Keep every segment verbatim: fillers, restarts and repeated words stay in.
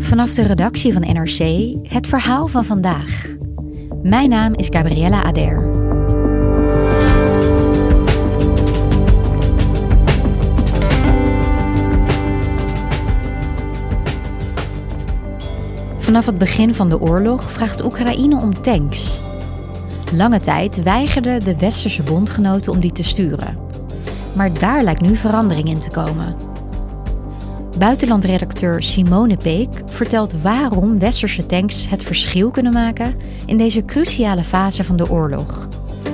Vanaf de redactie van N R C het verhaal van vandaag. Mijn naam is Gabriella Ader. Vanaf het begin van de oorlog vraagt Oekraïne om tanks. Lange tijd weigerden de westerse bondgenoten om die te sturen. Maar daar lijkt nu verandering in te komen. Buitenlandredacteur Simone Peek vertelt waarom westerse tanks het verschil kunnen maken in deze cruciale fase van de oorlog.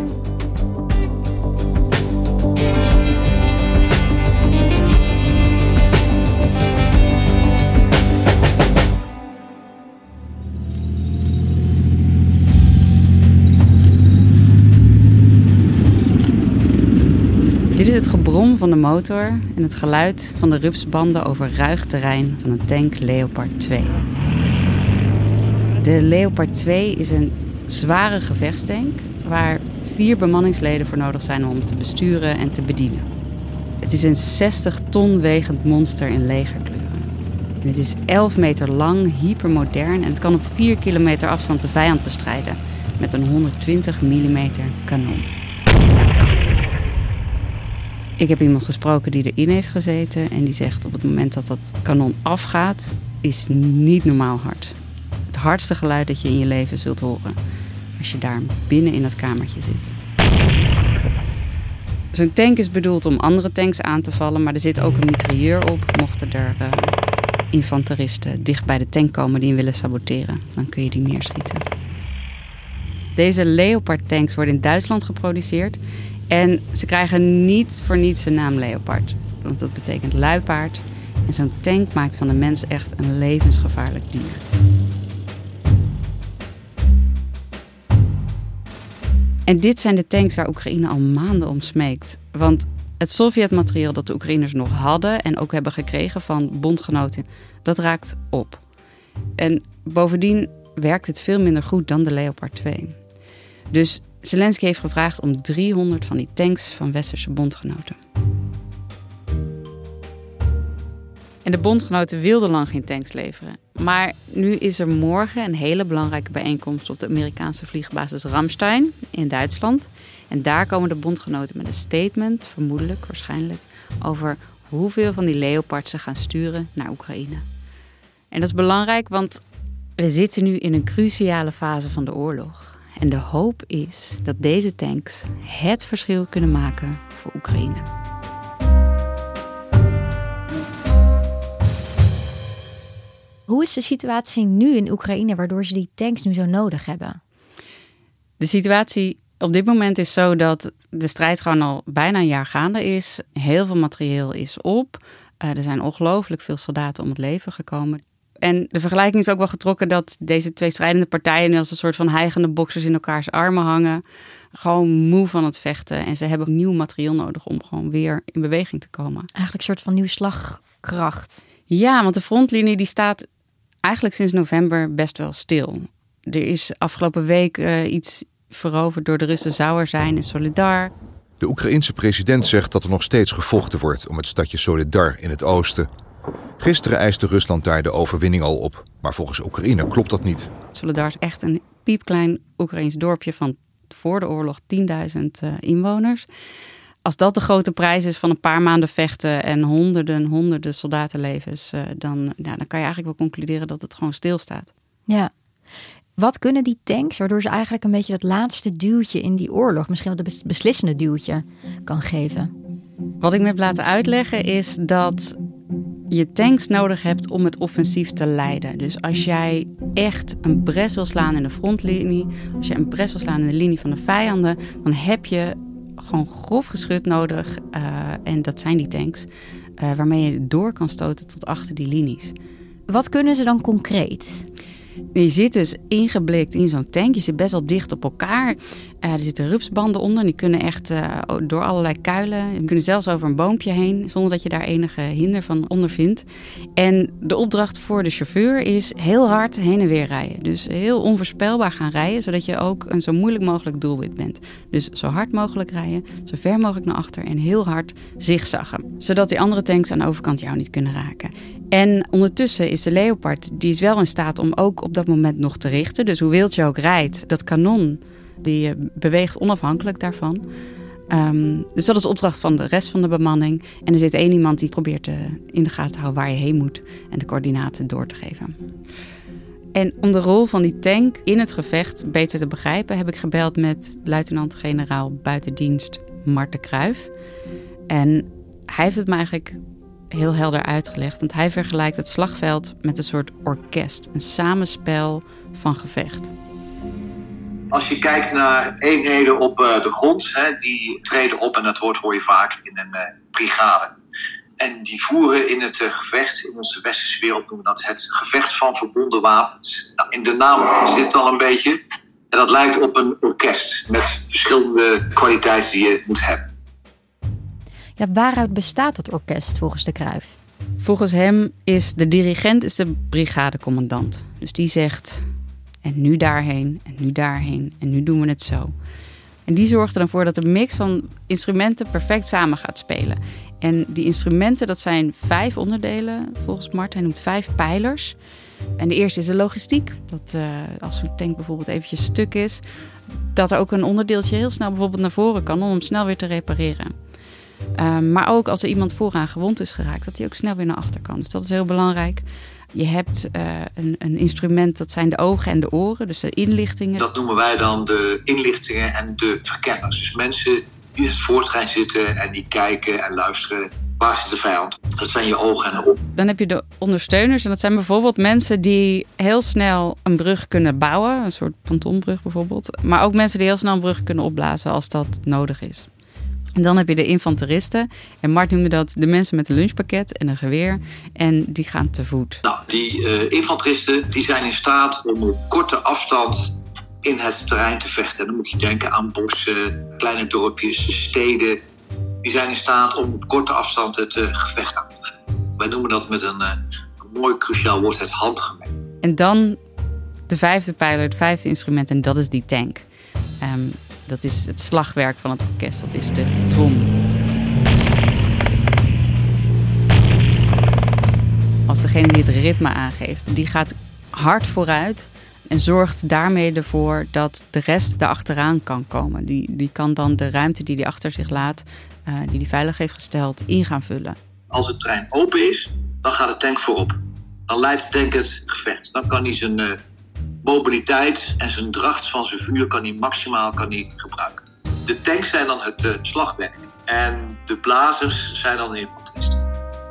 Dit is het gebrom van de motor en het geluid van de rupsbanden over ruig terrein van een tank Leopard twee. De Leopard twee is een zware gevechtstank waar vier bemanningsleden voor nodig zijn om te besturen en te bedienen. Het is een zestig ton wegend monster in legerkleuren. En het is elf meter lang, hypermodern en het kan op vier kilometer afstand de vijand bestrijden met een honderdtwintig millimeter kanon. Ik heb iemand gesproken die erin heeft gezeten en die zegt op het moment dat dat kanon afgaat, is niet normaal hard. Het hardste geluid dat je in je leven zult horen als je daar binnen in dat kamertje zit. Zo'n tank is bedoeld om andere tanks aan te vallen, maar er zit ook een mitrailleur op. Mochten er uh, infanteristen dicht bij de tank komen die hem willen saboteren, dan kun je die neerschieten. Deze Leopard tanks worden in Duitsland geproduceerd. En ze krijgen niet voor niets de naam Leopard. Want dat betekent luipaard. En zo'n tank maakt van de mens echt een levensgevaarlijk dier. En dit zijn de tanks waar Oekraïne al maanden om smeekt. Want het Sovjet-materiaal dat de Oekraïners nog hadden en ook hebben gekregen van bondgenoten, dat raakt op. En bovendien werkt het veel minder goed dan de Leopard twee. Dus Zelensky heeft gevraagd om driehonderd van die tanks van westerse bondgenoten. En de bondgenoten wilden lang geen tanks leveren. Maar nu is er morgen een hele belangrijke bijeenkomst op de Amerikaanse vliegbasis Ramstein in Duitsland. En daar komen de bondgenoten met een statement, vermoedelijk, waarschijnlijk, over hoeveel van die Leopards ze gaan sturen naar Oekraïne. En dat is belangrijk, want we zitten nu in een cruciale fase van de oorlog. En de hoop is dat deze tanks het verschil kunnen maken voor Oekraïne. Hoe is de situatie nu in Oekraïne waardoor ze die tanks nu zo nodig hebben? De situatie op dit moment is zo dat de strijd gewoon al bijna een jaar gaande is. Heel veel materieel is op. Uh, er zijn ongelooflijk veel soldaten om het leven gekomen. En de vergelijking is ook wel getrokken dat deze twee strijdende partijen nu als een soort van hijgende boksers in elkaars armen hangen. Gewoon moe van het vechten. En ze hebben nieuw materieel nodig om gewoon weer in beweging te komen. Eigenlijk een soort van nieuw slagkracht. Ja, want de frontlinie die staat eigenlijk sinds november best wel stil. Er is afgelopen week uh, iets veroverd door de Russen, zou er zijn in Soledar. De Oekraïense president zegt dat er nog steeds gevochten wordt om het stadje Soledar in het oosten. Gisteren eiste Rusland daar de overwinning al op. Maar volgens Oekraïne klopt dat niet. Soledar is echt een piepklein Oekraïns dorpje van voor de oorlog tienduizend uh, inwoners. Als dat de grote prijs is van een paar maanden vechten en honderden, honderden soldatenlevens, uh, dan, nou, dan kan je eigenlijk wel concluderen dat het gewoon stilstaat. Ja. Wat kunnen die tanks, waardoor ze eigenlijk een beetje dat laatste duwtje in die oorlog, misschien wel de beslissende duwtje, kan geven? Wat ik me heb laten uitleggen is dat je tanks nodig hebt om het offensief te leiden. Dus als jij echt een bres wil slaan in de frontlinie, als je een bres wil slaan in de linie van de vijanden, dan heb je gewoon grof geschut nodig. Uh, en dat zijn die tanks, uh, waarmee je door kan stoten tot achter die linies. Wat kunnen ze dan concreet? Je zit dus ingeblikt in zo'n tank. Je zit best wel dicht op elkaar. Uh, er zitten rupsbanden onder. Die kunnen echt uh, door allerlei kuilen. Die kunnen zelfs over een boompje heen, zonder dat je daar enige hinder van ondervindt. En de opdracht voor de chauffeur is heel hard heen en weer rijden. Dus heel onvoorspelbaar gaan rijden, zodat je ook een zo moeilijk mogelijk doelwit bent. Dus zo hard mogelijk rijden, zo ver mogelijk naar achter en heel hard zigzaggen. Zodat die andere tanks aan de overkant jou niet kunnen raken. En ondertussen is de Leopard, die is wel in staat om ook op dat moment nog te richten. Dus hoe wild je ook rijdt, dat kanon, die beweegt onafhankelijk daarvan. Um, dus dat is de opdracht van de rest van de bemanning. En er zit één iemand die probeert uh, in de gaten te houden waar je heen moet en de coördinaten door te geven. En om de rol van die tank in het gevecht beter te begrijpen, heb ik gebeld met luitenant-generaal buitendienst Mart de Kruijf. En hij heeft het me eigenlijk heel helder uitgelegd. Want hij vergelijkt het slagveld met een soort orkest. Een samenspel van gevecht. Als je kijkt naar eenheden op uh, de grond, hè, die treden op, en dat woord hoor je vaak, in een uh, brigade. En die voeren in het uh, gevecht, in onze westerse wereld noemen we dat het gevecht van verbonden wapens. Nou, in de naam zit al een beetje. En dat lijkt op een orkest met verschillende kwaliteiten die je moet hebben. Ja, waaruit bestaat het orkest volgens de Kruijf? Volgens hem is de dirigent is de brigadecommandant. Dus die zegt, en nu daarheen, en nu daarheen, en nu doen we het zo. En die zorgt er dan voor dat de mix van instrumenten perfect samen gaat spelen. En die instrumenten, dat zijn vijf onderdelen volgens Mart. Hij noemt vijf pijlers. En de eerste is de logistiek. Dat uh, als zo'n tank bijvoorbeeld eventjes stuk is, dat er ook een onderdeeltje heel snel bijvoorbeeld naar voren kan om hem snel weer te repareren. Uh, maar ook als er iemand vooraan gewond is geraakt, dat hij ook snel weer naar achter kan. Dus dat is heel belangrijk. Je hebt uh, een, een instrument, dat zijn de ogen en de oren, dus de inlichtingen. Dat noemen wij dan de inlichtingen en de verkenners. Dus mensen die in het voortrein zitten en die kijken en luisteren. Waar zit de vijand? Dat zijn je ogen en de oren. Dan heb je de ondersteuners. En dat zijn bijvoorbeeld mensen die heel snel een brug kunnen bouwen. Een soort pontonbrug bijvoorbeeld. Maar ook mensen die heel snel een brug kunnen opblazen als dat nodig is. En dan heb je de infanteristen. En Mart noemde dat de mensen met een lunchpakket en een geweer. En die gaan te voet. Nou, die uh, infanteristen die zijn in staat om op korte afstand in het terrein te vechten. En dan moet je denken aan bossen, kleine dorpjes, steden. Die zijn in staat om op korte afstand het uh, gevecht aan te gaan. Wij noemen dat met een, uh, een mooi cruciaal woord het handgemeen. En dan de vijfde pijler, het vijfde instrument. En dat is die tank. Um, Dat is het slagwerk van het orkest. Dat is de trom. Als degene die het ritme aangeeft, die gaat hard vooruit en zorgt daarmee ervoor dat de rest erachteraan kan komen. Die, die kan dan de ruimte die hij achter zich laat, uh, die hij veilig heeft gesteld, in gaan vullen. Als het terrein open is, dan gaat de tank voorop. Dan leidt de tank het gevecht. Dan kan hij zijn uh, mobiliteit en zijn dracht van zijn vuur kan hij maximaal kan hij gebruiken. De tanks zijn dan het uh, slagwerk en de blazers zijn dan de infanteristen.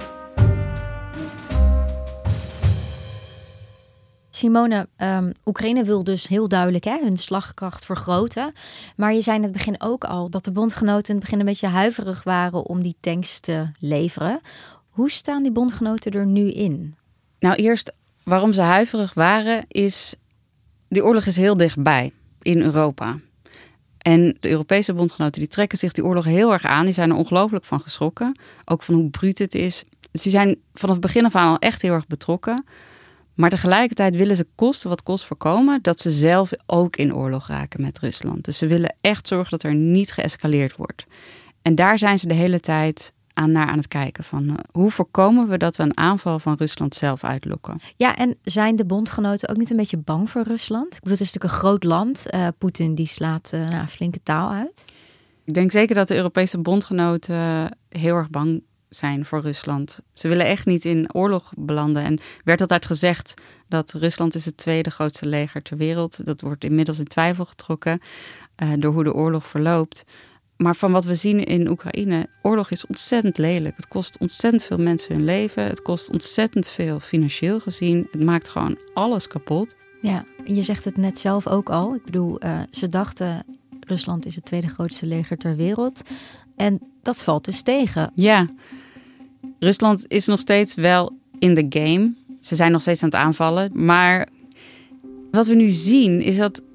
Simone, um, Oekraïne wil dus heel duidelijk hè, hun slagkracht vergroten. Maar je zei in het begin ook al dat de bondgenoten in het begin een beetje huiverig waren om die tanks te leveren. Hoe staan die bondgenoten er nu in? Nou, eerst waarom ze huiverig waren is, die oorlog is heel dichtbij in Europa. En de Europese bondgenoten die trekken zich die oorlog heel erg aan. Die zijn er ongelooflijk van geschrokken. Ook van hoe bruut het is. Dus die zijn vanaf het begin af aan al echt heel erg betrokken. Maar tegelijkertijd willen ze kosten wat kost voorkomen dat ze zelf ook in oorlog raken met Rusland. Dus ze willen echt zorgen dat er niet geëscaleerd wordt. En daar zijn ze de hele tijd aan naar aan het kijken van uh, hoe voorkomen we dat we een aanval van Rusland zelf uitlokken. Ja, en zijn de bondgenoten ook niet een beetje bang voor Rusland? Ik bedoel, het is natuurlijk een groot land. Uh, Poetin die slaat uh, nou, flinke taal uit. Ik denk zeker dat de Europese bondgenoten heel erg bang zijn voor Rusland. Ze willen echt niet in oorlog belanden. En werd altijd gezegd dat Rusland is het tweede grootste leger ter wereld. Dat wordt inmiddels in twijfel getrokken uh, door hoe de oorlog verloopt. Maar van wat we zien in Oekraïne, oorlog is ontzettend lelijk. Het kost ontzettend veel mensen hun leven. Het kost ontzettend veel financieel gezien. Het maakt gewoon alles kapot. Ja, je zegt het net zelf ook al. Ik bedoel, uh, ze dachten Rusland is het tweede grootste leger ter wereld. En dat valt dus tegen. Ja, Rusland is nog steeds wel in de game. Ze zijn nog steeds aan het aanvallen. Maar wat we nu zien is dat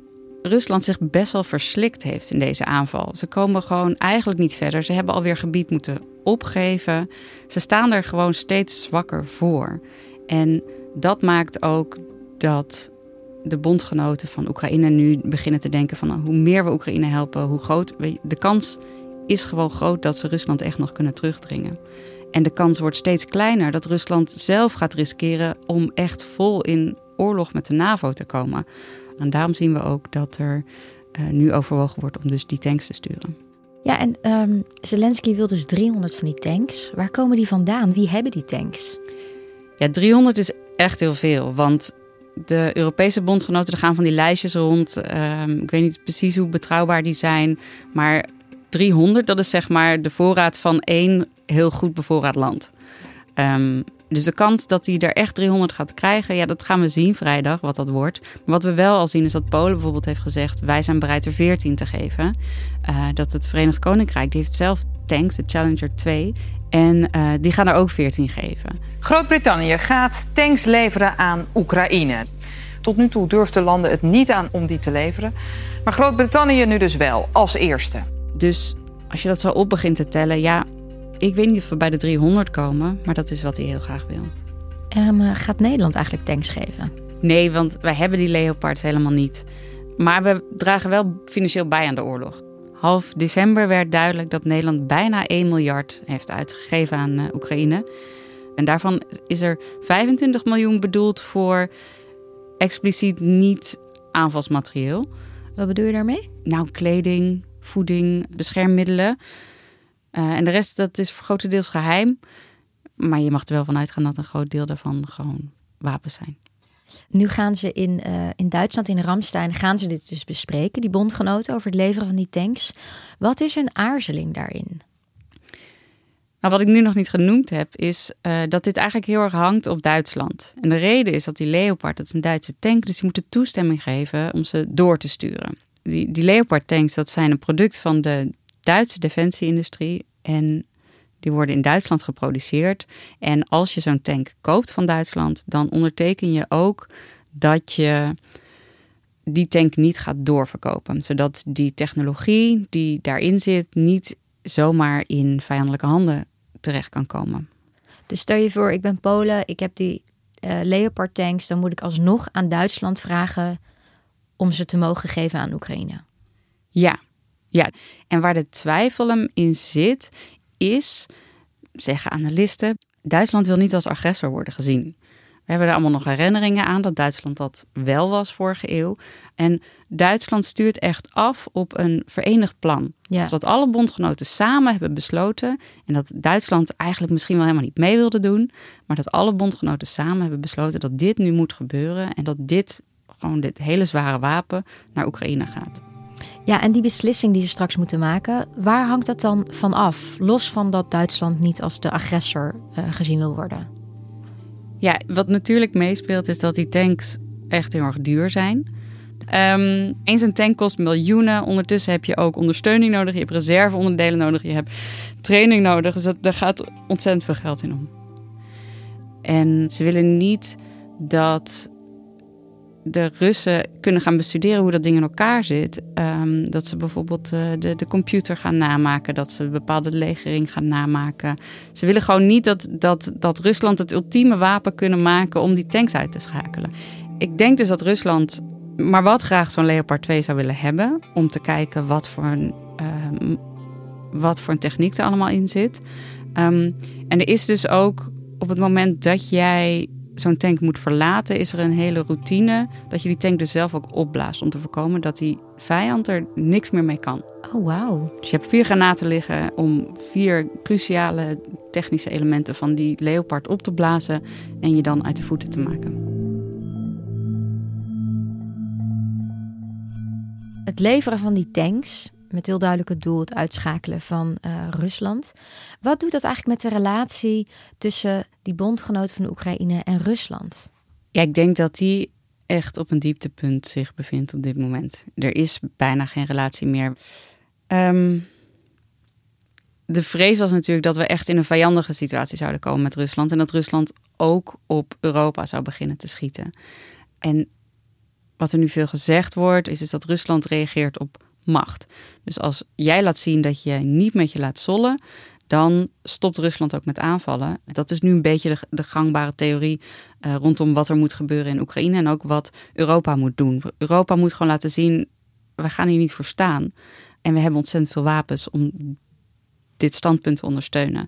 Rusland zich best wel verslikt heeft in deze aanval. Ze komen gewoon eigenlijk niet verder. Ze hebben alweer gebied moeten opgeven. Ze staan er gewoon steeds zwakker voor. En dat maakt ook dat de bondgenoten van Oekraïne nu beginnen te denken van hoe meer we Oekraïne helpen, hoe groot. De kans is gewoon groot dat ze Rusland echt nog kunnen terugdringen. En de kans wordt steeds kleiner dat Rusland zelf gaat riskeren om echt vol in oorlog met de NAVO te komen. En daarom zien we ook dat er uh, nu overwogen wordt om dus die tanks te sturen. Ja, en um, Zelensky wil dus driehonderd van die tanks. Waar komen die vandaan? Wie hebben die tanks? Ja, driehonderd is echt heel veel, want de Europese bondgenoten er gaan van die lijstjes rond. Um, ik weet niet precies hoe betrouwbaar die zijn, maar driehonderd, dat is zeg maar de voorraad van één heel goed bevoorraad land. Um, dus de kans dat hij er echt driehonderd gaat krijgen, ja, dat gaan we zien vrijdag, wat dat wordt. Maar wat we wel al zien is dat Polen bijvoorbeeld heeft gezegd, wij zijn bereid er veertien te geven. Uh, dat het Verenigd Koninkrijk, die heeft zelf tanks, de Challenger twee. En uh, die gaan er ook veertien geven. Groot-Brittannië gaat tanks leveren aan Oekraïne. Tot nu toe durfden landen het niet aan om die te leveren. Maar Groot-Brittannië nu dus wel, als eerste. Dus als je dat zo op begint te tellen, ja, ik weet niet of we bij de driehonderd komen, maar dat is wat hij heel graag wil. En uh, gaat Nederland eigenlijk tanks geven? Nee, want wij hebben die Leopards helemaal niet. Maar we dragen wel financieel bij aan de oorlog. Half december werd duidelijk dat Nederland bijna één miljard heeft uitgegeven aan uh, Oekraïne. En daarvan is er vijfentwintig miljoen bedoeld voor expliciet niet aanvalsmaterieel. Wat bedoel je daarmee? Nou, kleding, voeding, beschermmiddelen. Uh, en de rest, dat is grotendeels geheim. Maar je mag er wel van uitgaan dat een groot deel daarvan gewoon wapens zijn. Nu gaan ze in, uh, in Duitsland, in Ramstein, gaan ze dit dus bespreken, die bondgenoten, over het leveren van die tanks. Wat is hun aarzeling daarin? Nou, wat ik nu nog niet genoemd heb, is uh, dat dit eigenlijk heel erg hangt op Duitsland. En de reden is dat die Leopard, dat is een Duitse tank, dus die moeten toestemming geven om ze door te sturen. Die, die Leopard tanks, dat zijn een product van de Duitse defensieindustrie en die worden in Duitsland geproduceerd. En als je zo'n tank koopt van Duitsland, dan onderteken je ook dat je die tank niet gaat doorverkopen. Zodat die technologie die daarin zit niet zomaar in vijandelijke handen terecht kan komen. Dus stel je voor, ik ben Polen, ik heb die uh, Leopard tanks, dan moet ik alsnog aan Duitsland vragen om ze te mogen geven aan Oekraïne. Ja, ja. En waar de twijfel hem in zit, is, zeggen analisten, Duitsland wil niet als agressor worden gezien. We hebben er allemaal nog herinneringen aan dat Duitsland dat wel was vorige eeuw. En Duitsland stuurt echt af op een verenigd plan. Ja. Zodat alle bondgenoten samen hebben besloten, en dat Duitsland eigenlijk misschien wel helemaal niet mee wilde doen, maar dat alle bondgenoten samen hebben besloten dat dit nu moet gebeuren en dat dit, gewoon dit hele zware wapen, naar Oekraïne gaat. Ja, en die beslissing die ze straks moeten maken, waar hangt dat dan van af? Los van dat Duitsland niet als de agressor uh, gezien wil worden. Ja, wat natuurlijk meespeelt is dat die tanks echt heel erg duur zijn. Um, Eens een tank kost miljoenen. Ondertussen heb je ook ondersteuning nodig. Je hebt reserveonderdelen nodig. Je hebt training nodig. Dus dat, daar gaat ontzettend veel geld in om. En ze willen niet dat de Russen kunnen gaan bestuderen hoe dat ding in elkaar zit. Um, dat ze bijvoorbeeld uh, de, de computer gaan namaken. Dat ze bepaalde legering gaan namaken. Ze willen gewoon niet dat, dat, dat Rusland het ultieme wapen kunnen maken om die tanks uit te schakelen. Ik denk dus dat Rusland maar wat graag zo'n Leopard twee zou willen hebben. Om te kijken wat voor een, um, wat voor een techniek er allemaal in zit. Um, en er is dus ook op het moment dat jij zo'n tank moet verlaten, is er een hele routine dat je die tank dus zelf ook opblaast om te voorkomen dat die vijand er niks meer mee kan. Oh, wauw. Dus je hebt vier granaten liggen om vier cruciale technische elementen van die Leopard op te blazen en je dan uit de voeten te maken. Het leveren van die tanks, met heel duidelijk het doel het uitschakelen van uh, Rusland. Wat doet dat eigenlijk met de relatie tussen die bondgenoten van de Oekraïne en Rusland? Ja, ik denk dat die echt op een dieptepunt zich bevindt op dit moment. Er is bijna geen relatie meer. Um, de vrees was natuurlijk dat we echt in een vijandige situatie zouden komen met Rusland. En dat Rusland ook op Europa zou beginnen te schieten. En wat er nu veel gezegd wordt, is, is dat Rusland reageert op macht. Dus als jij laat zien dat je niet met je laat zollen, dan stopt Rusland ook met aanvallen. Dat is nu een beetje de, de gangbare theorie uh, rondom wat er moet gebeuren in Oekraïne en ook wat Europa moet doen. Europa moet gewoon laten zien, we gaan hier niet voor staan. En we hebben ontzettend veel wapens om dit standpunt te ondersteunen.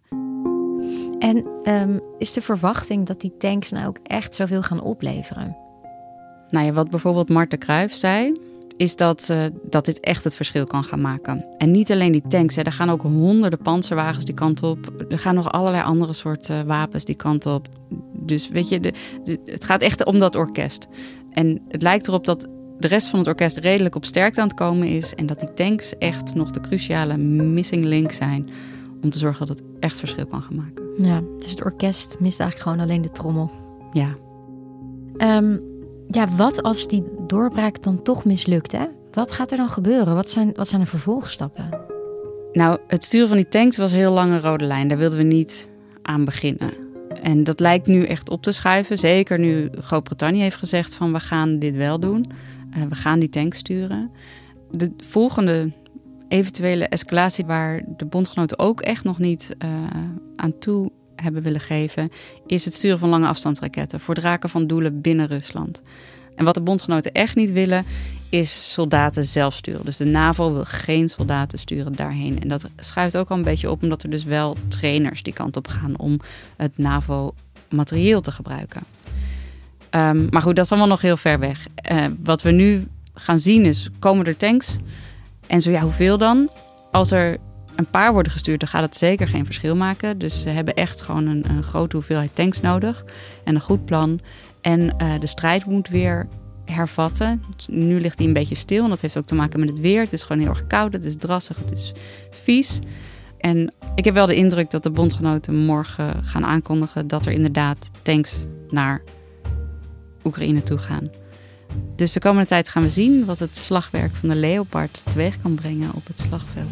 En um, is de verwachting dat die tanks nou ook echt zoveel gaan opleveren? Nou ja, wat bijvoorbeeld Marten Cruijff zei, is dat, uh, dat dit echt het verschil kan gaan maken. En niet alleen die tanks, hè, er gaan ook honderden panzerwagens die kant op. Er gaan nog allerlei andere soorten uh, wapens die kant op. Dus weet je, de, de, het gaat echt om dat orkest. En het lijkt erop dat de rest van het orkest redelijk op sterkte aan het komen is. En dat die tanks echt nog de cruciale missing link zijn om te zorgen dat het echt verschil kan gaan maken. Ja, dus het orkest mist eigenlijk gewoon alleen de trommel. Ja. Um, ja, wat als die doorbraak dan toch mislukt, hè? Wat gaat er dan gebeuren? Wat zijn, wat zijn de vervolgstappen? Nou, het sturen van die tanks was heel lang een rode lijn. Daar wilden we niet aan beginnen. En dat lijkt nu echt op te schuiven. Zeker nu Groot-Brittannië heeft gezegd van we gaan dit wel doen. Uh, we gaan die tanks sturen. De volgende eventuele escalatie waar de bondgenoten ook echt nog niet uh, aan toe hebben willen geven, is het sturen van lange afstandsraketten voor het raken van doelen binnen Rusland. En wat de bondgenoten echt niet willen, is soldaten zelf sturen. Dus de NAVO wil geen soldaten sturen daarheen. En dat schuift ook al een beetje op, omdat er dus wel trainers die kant op gaan om het NAVO-materieel te gebruiken. Um, maar goed, dat is allemaal nog heel ver weg. Uh, wat we nu gaan zien is, komen er tanks? En zo ja, hoeveel dan? Als er een paar worden gestuurd, dan gaat het zeker geen verschil maken. Dus ze hebben echt gewoon een, een grote hoeveelheid tanks nodig. En een goed plan. En uh, de strijd moet weer hervatten. Nu ligt die een beetje stil. En dat heeft ook te maken met het weer. Het is gewoon heel erg koud. Het is drassig. Het is vies. En ik heb wel de indruk dat de bondgenoten morgen gaan aankondigen dat er inderdaad tanks naar Oekraïne toe gaan. Dus de komende tijd gaan we zien wat het slagwerk van de Leopard teweeg kan brengen op het slagveld.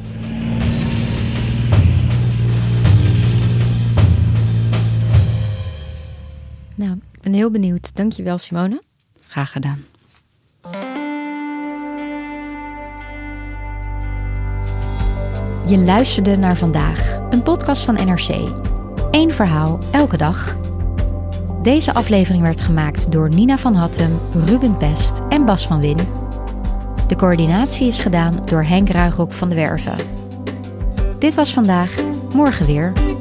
Nou, ik ben heel benieuwd. Dankjewel, Simone. Graag gedaan. Je luisterde naar Vandaag, een podcast van N R C. Eén verhaal, elke dag. Deze aflevering werd gemaakt door Nina van Hattem, Ruben Pest en Bas van Win. De coördinatie is gedaan door Henk Ruigrok van de Werven. Dit was Vandaag, morgen weer.